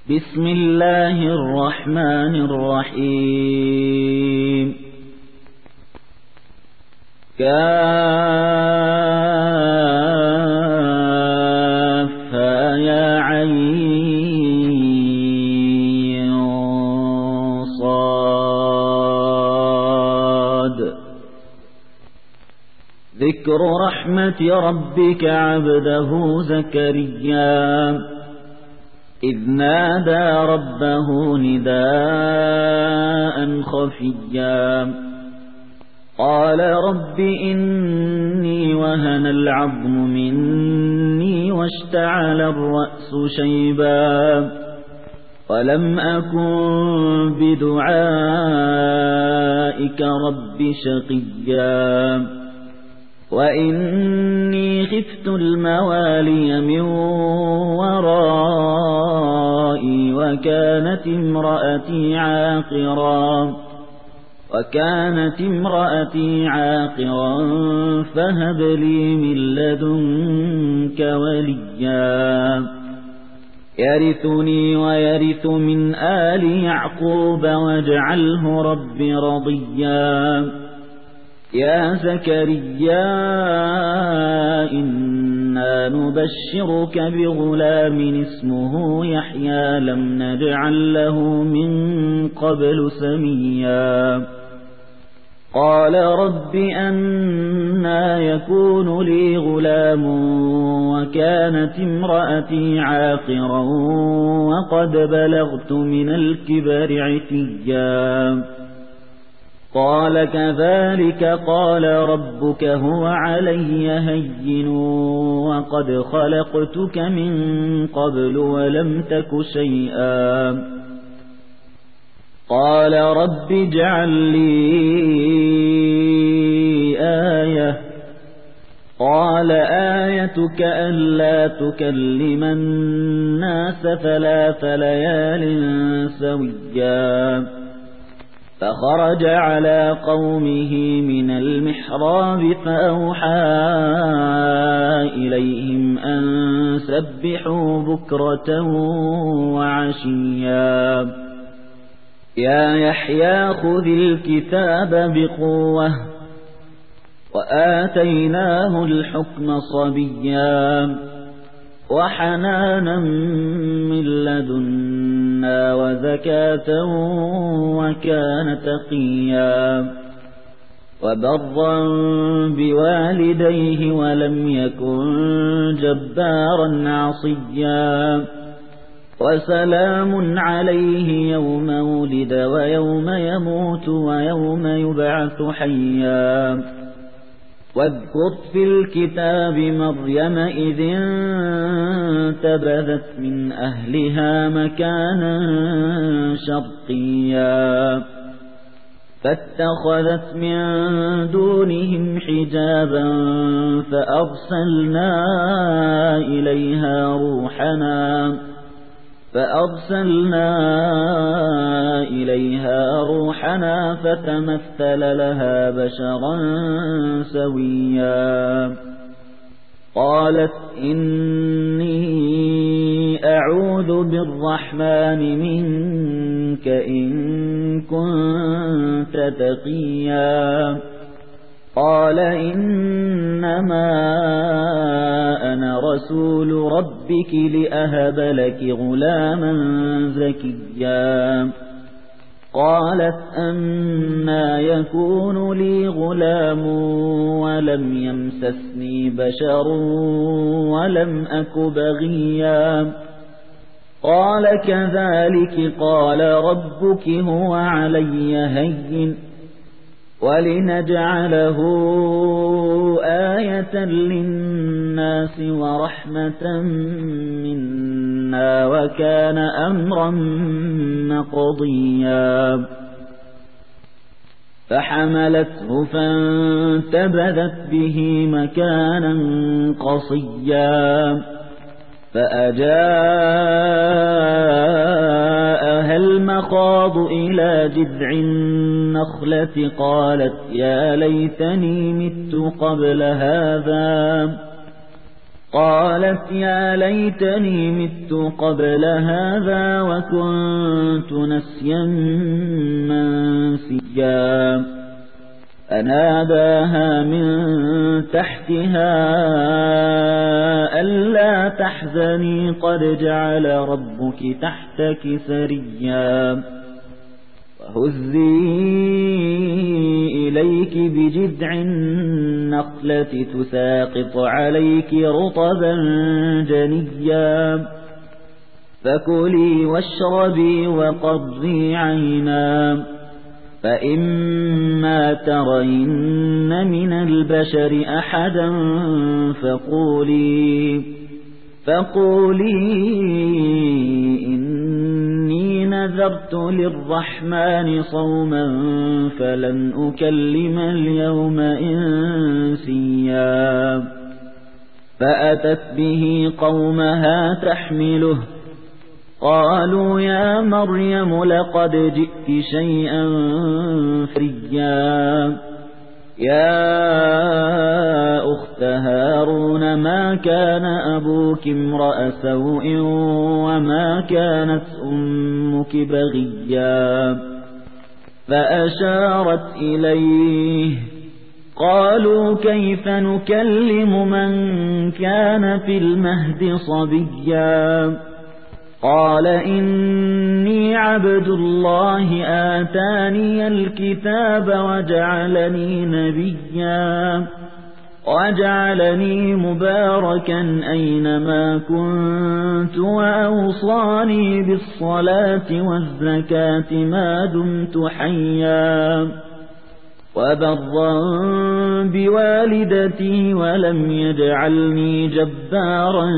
بسم الله الرحمن الرحيم كافها يا عين صاد ذكر رحمة ربك عبده زكريا إذ نادى ربه نداء خفيا قال رب إني وهن العظم مني واشتعل الرأس شيبا ولم أكن بدعائك رب شقيا وإني خفت الموالي من ورائي وكانت امرأتي عاقرا فهب لي من لدنك وليا يرثني ويرث من آل يعقوب واجعله رب رضيا يا زكريا إنا نبشرك بغلام اسمه يحيى لم نجعل له من قبل سميا قال رب أنى يكون لي غلام وكانت امرأتي عاقرا وقد بلغت من الكبر عتيا قال كذلك قال ربك هو علي هين وقد خلقتك من قبل ولم تك شيئا قال رب اجعل لي آية قال آيتك ألا تكلم الناس 3 ليال سويا فخرج على قومه من المحراب فأوحى إليهم أن سبحوا بكرة وعشيا يا يحيى خذ الكتاب بقوة وآتيناه الحكم صبيا وحنانا من لدنا وزكاة وكان تقيا وبرا بوالديه ولم يكن جبارا عصيا وسلام عليه يوم ولد ويوم يموت ويوم يبعث حيا واذكر في الكتاب مريم إذ انتبذت من أهلها مكانا شرقيا فاتخذت من دونهم حجابا فأرسلنا إليها روحنا فتمثل لها بشرا سويا قالت إني أعوذ بالرحمن منك إن كنت تقيا قال إنما أنا رسول ربك لأهب لك غلاما زكيا قالت أنى يكون لي غلام ولم يمسسني بشر ولم أك بغيا قال كذلك قال ربك هو علي هين ولنجعله آية للناس ورحمة منا وكان أمرا مقضيا فحملته فانتبذت به مكانا قصيا فأجاءها المخاض إلى جذع النخلة قالت يا ليتني مت قبل هذا قالت يا ليتني مت قبل هذا وكنت نسيا منسيا فناداها من تحتها ألا تحزني قد جعل ربك تحتك سريا وهزي إليك بجذع النخلة تساقط عليك رطبا جنيا فكلي واشربي وقضي عينا فإما ترين من البشر أحدا فقولي إني نذرت للرحمن صوما فلن أكلم اليوم إنسيا فأتت به قومها تحمله قالوا يا مريم لقد جئت شيئا فريا يا أخت هارون ما كان أبوك امرأ سوء وما كانت أمك بغيا فأشارت إليه قالوا كيف نكلم من كان في المهد صبيا قال إني عبد الله آتاني الكتاب وجعلني نبيا وجعلني مباركا أينما كنت وأوصاني بالصلاة والزكاة ما دمت حيا وبرا بوالدتي ولم يجعلني جبارا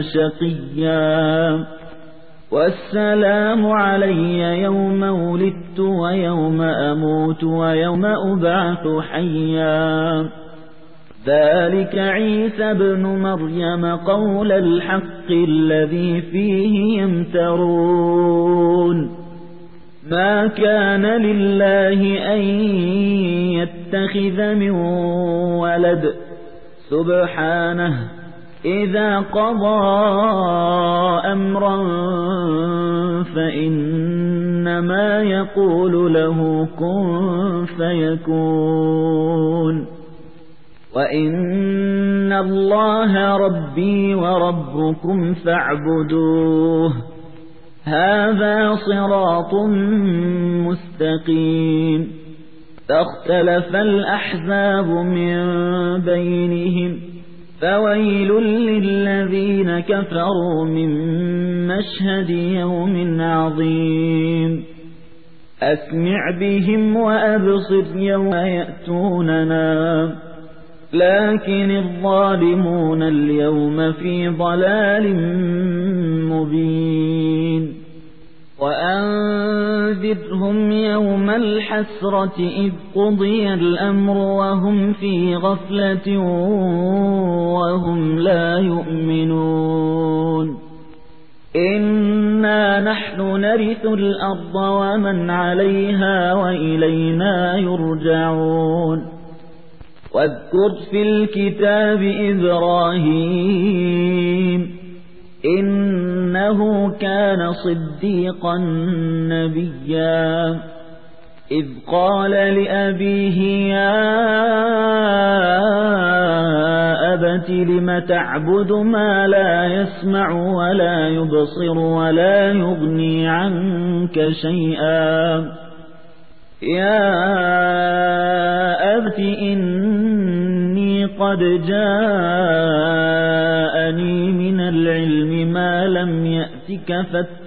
شقيا والسلام علي يوم ولدت ويوم أموت ويوم أبعث حيا ذلك عيسى ابن مريم قول الحق الذي فيه يمترون ما كان لله أن يتخذ من ولد سبحانه إذا قضى أمرا فإنما يقول له كن فيكون وإن الله ربي وربكم فاعبدوه هذا صراط مستقيم فاختلف الأحزاب من بينهم فويل للذين كفروا من مشهد يوم عظيم أسمع بهم وأبصر يوم يأتوننا لكن الظالمون اليوم في ضلال مبين وأنذرهم يوم الحسرة إذ قضي الأمر وهم في غفلة وهم لا يؤمنون إنا نحن نرث الأرض ومن عليها وإلينا يرجعون واذكر في الكتاب إبراهيم إنه كان صديقا نبيا إذ قال لأبيه يا أبت لم تعبد ما لا يسمع ولا يبصر ولا يغني عنك شيئا يا أبت إني قد جاءني من العلم ما لم يأتك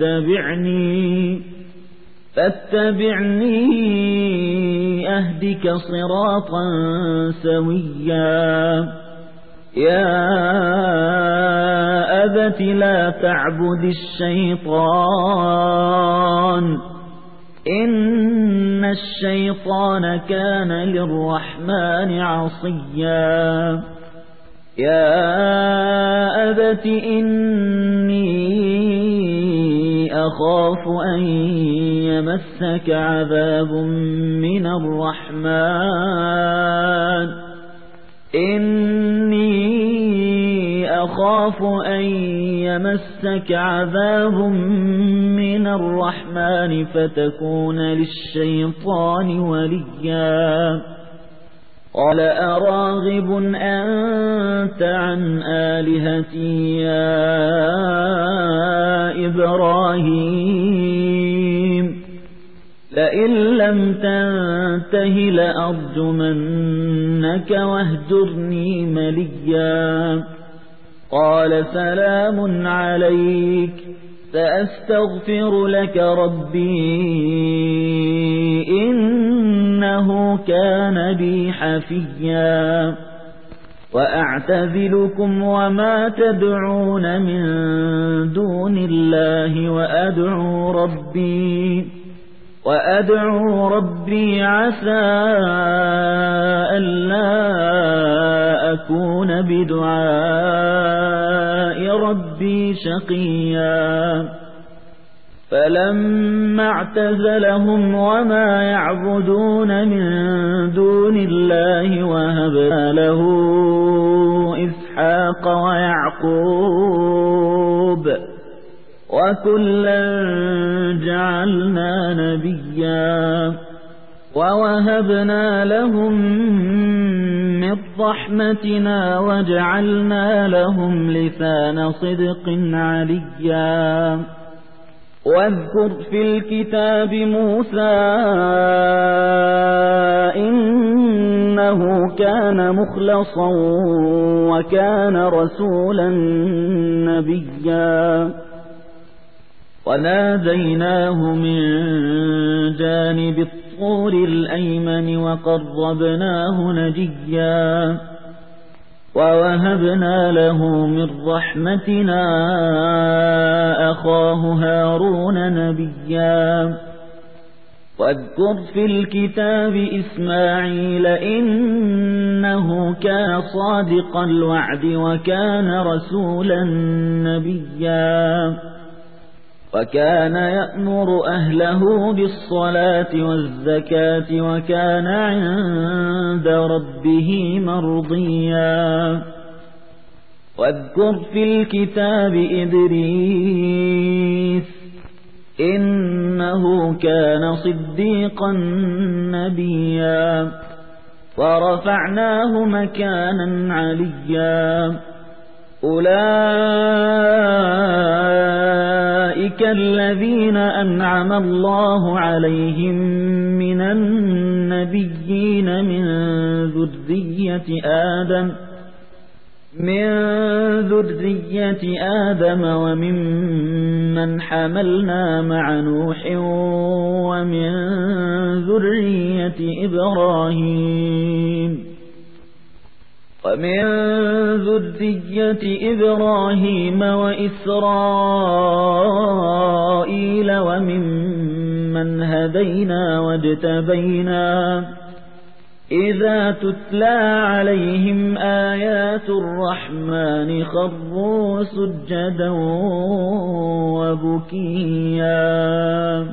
فاتبعني أهدك صراطا سويا يا أبت لا تعبد الشيطان إن الشيطان كان للرحمن عصيا يا أبت إني أخاف أن يمسك عذاب من الرحمن إني أخاف أن يمسك عذاب من الرحمن فتكون للشيطان وليا قال أراغب أنت عن آلهتي يا إبراهيم لئن لم تنته لأرجمنك واهجرني مليا قال سلام عليك سأستغفر لك ربي إنه كان بي حفيا وأعتزلكم وما تدعون من دون الله وأدعو ربي عسى ألا أكون بدعاء ربي شقيا فلما اعتزلهم وما يعبدون من دون الله وهبنا له إسحاق ويعقوب وكلا جعلنا نبيا ووهبنا لهم من رحمتنا وجعلنا لهم لسان صدق عليا واذكر في الكتاب موسى إنه كان مخلصا وكان رسولا نبيا وناديناه من جانب الطور الأيمن وقربناه نجيا ووهبنا له من رحمتنا أخاه هارون نبيا واذكر في الكتاب إسماعيل إنه كان صادق الوعد وكان رسولا نبيا وكان يأمر أهله بالصلاة والزكاة وكان عند ربه مرضيا واذكر في الكتاب إدريس إنه كان صديقا نبيا ورفعناه مكانا عليا أولئك الذين أنعم الله عليهم من النبيين من ذرية آدم وممن حملنا مع نوح ومن ذرية إبراهيم وإسرائيل وممن هدينا واجتبينا إذا تتلى عليهم آيات الرحمن خروا سجدا وبكيا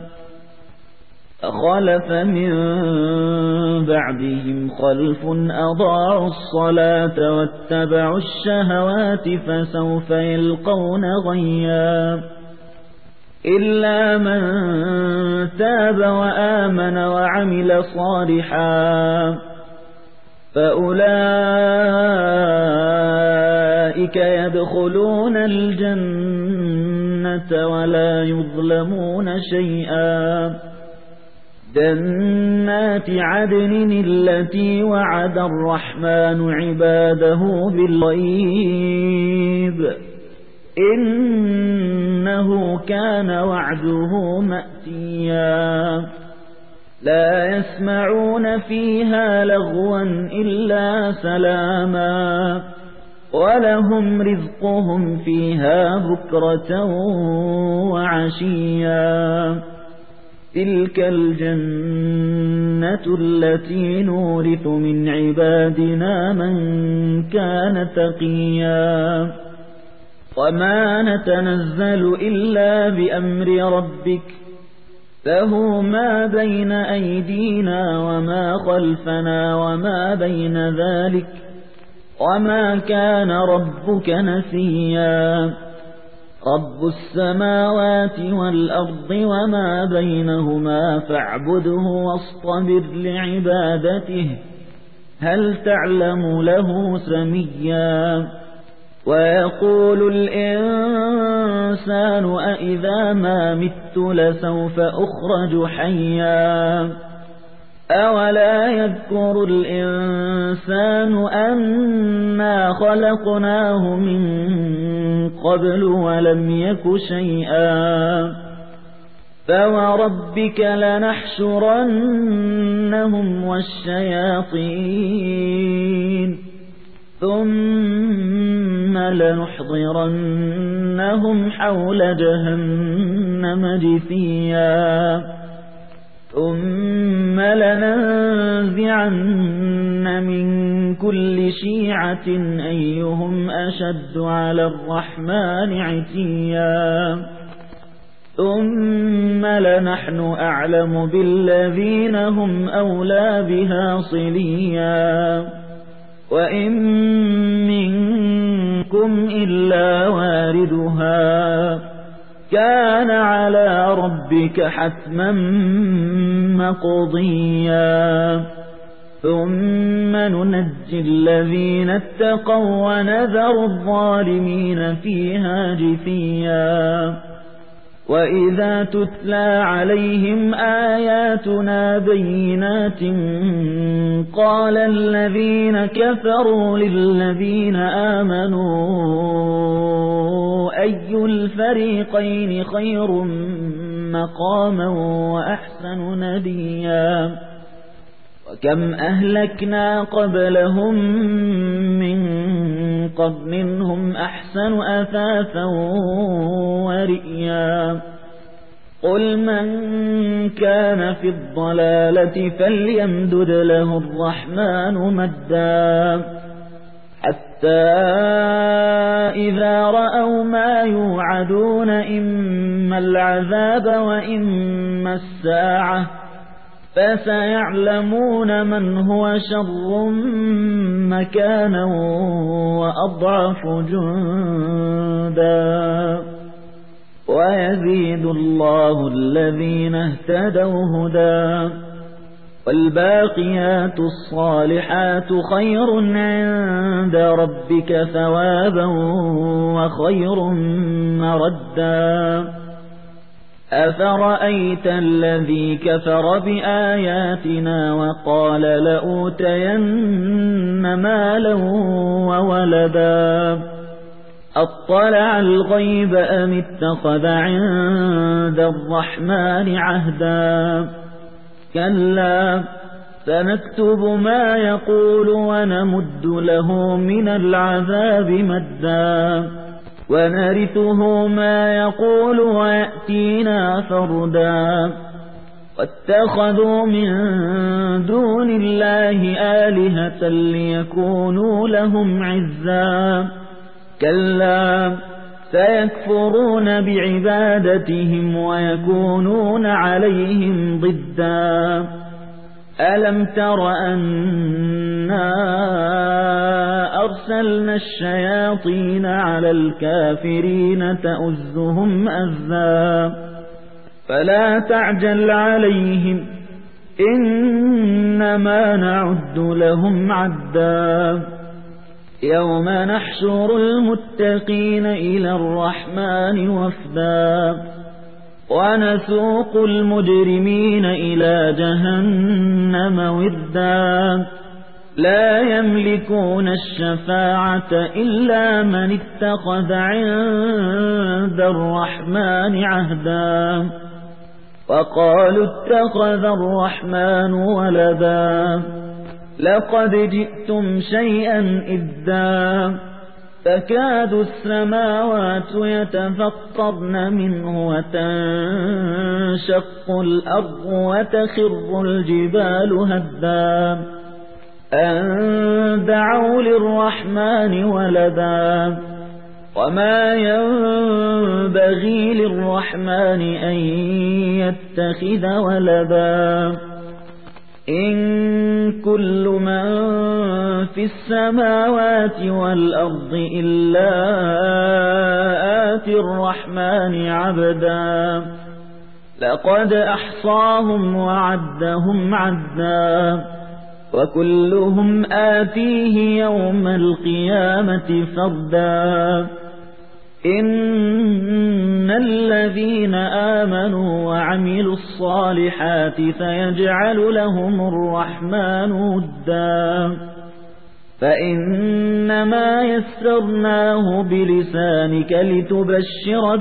فخلف من بعدهم خلف أضاعوا الصلاة واتبعوا الشهوات فسوف يلقون غيا إلا من تاب وآمن وعمل صالحا فأولئك يدخلون الجنة ولا يظلمون شيئا جنات عدن التي وعد الرحمن عباده بالغيب إنه كان وعده مأتيا لا يسمعون فيها لغوا إلا سلاما ولهم رزقهم فيها بكرة وعشيا تلك الجنة التي نورث من عبادنا من كان تقيا وما نتنزل إلا بأمر ربك له ما بين أيدينا وما خلفنا وما بين ذلك وما كان ربك نسيا رب السماوات والأرض وما بينهما فاعبده واصطبر لعبادته هل تعلم له سميا ويقول الإنسان أإذا ما مت لسوف أخرج حيا أولا يذكر الإنسان أنا خلقناه من قبل ولم يك شيئا فوربك لنحشرنهم والشياطين ثم لنحضرنهم حول جهنم جثيا ثم لننزعن من كل شيعة أيهم أشد على الرحمن عتيا ثم لنحن أعلم بالذين هم أولى بها صليا وإن منكم إلا واردها كان على ربك حتما مقضيا ثم ننجي الذين اتقوا ونذر الظالمين فيها جثيا وإذا تتلى عليهم آياتنا بينات قال الذين كفروا للذين آمنوا أي الفريقين خير مقاما وأحسن نديا وكم أهلكنا قبلهم من قرن هم أحسن أثاثا ورئيا قل من كان في الضلالة فليمدد له الرحمن مدا حتى إذا رأوا ما يوعدون إما العذاب وإما الساعة فسيعلمون من هو شر مكانا وأضعف جندا ويزيد الله الذين اهتدوا هدى والباقيات الصالحات خير عند ربك ثوابا وخير مردا أفرأيت الذي كفر بآياتنا وقال لأوتين مالا وولدا أطلع الغيب أم اتخذ عند الرحمن عهدا كلا سنكتب ما يقول ونمد له من العذاب مدا ونرثه ما يقول ويأتينا فردا واتخذوا من دون الله آلهة ليكونوا لهم عزا كلا سيكفرون بعبادتهم ويكونون عليهم ضدا ألم تر أنا أرسلنا الشياطين على الكافرين تؤزهم أزا فلا تعجل عليهم إنما نعد لهم عدا يوم نحشر المتقين إلى الرحمن وفدا ونسوق المجرمين إلى جهنم وردا لا يملكون الشفاعة إلا من اتخذ عند الرحمن عهدا وقالوا اتخذ الرحمن ولدا لقد جئتم شيئا إدا تكاد السماوات يتفطرن منه وتنشق الأرض وتخر الجبال هدا أن دعوا للرحمن ولدا وما ينبغي للرحمن أن يتخذ ولدا إن كل من في السماوات والأرض إلا آتي الرحمن عبدا لقد أحصاهم وعدهم عدا وكلهم آتيه يوم القيامة فردا إن الذين آمنوا وعملوا الصالحات سيجعل لهم الرحمن ودا فإنما يسرناه بلسانك لتبشر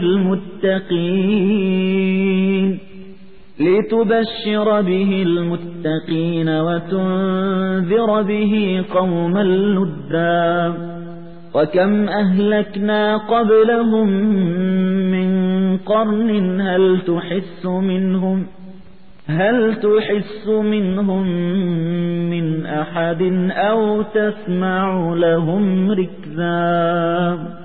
به المتقين وتنذر به قوما لدا وكم أهلكنا قبلهم من قرن هل تحس منهم من أحد أو تسمع لهم ركزا